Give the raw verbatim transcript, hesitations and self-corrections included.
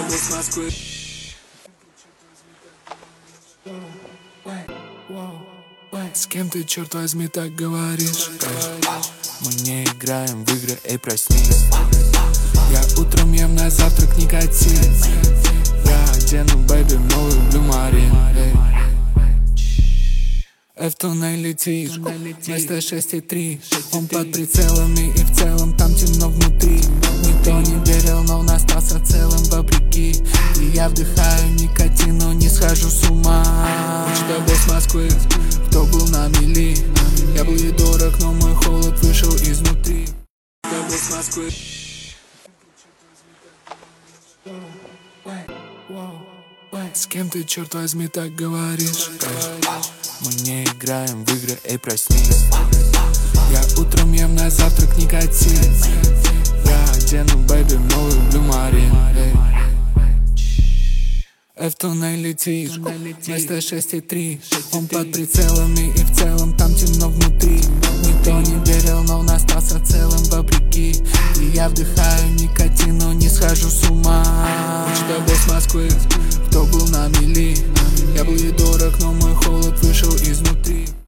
тобой с Москвы. С кем ты, черт возьми, так говоришь? Мы не играем в игры, эй, проснись. Я утром ем на завтрак никотин. Я одену, бэйби, новую Blue Marine. В туннель летишь, вместо шесть и три. Он под прицелами и в целом там темно внутри. Никто не верил, но он остался целым вопреки. И я вдыхаю никотин, но не схожу с ума. Учитель босс Москвы, кто был на мели. Я был ей дорог, но мой холод вышел изнутри. Учитель босс Москвы. С кем ты, черт возьми, так говоришь? Мы не играем в игры, эй, проснись. Я утром ем на завтрак никотин. Я одену, бэйби, новую Blue Marine. В туннель летишь, вместо шесть и три. Он под прицелами и в целом там темно внутри. Никто не верил, но он остался целым вопреки. И я вдыхаю никотин, но не схожу с ума. Учитель босс Москвы, кто был на мели. Я был ей дорог, но мой холод вышел изнутри.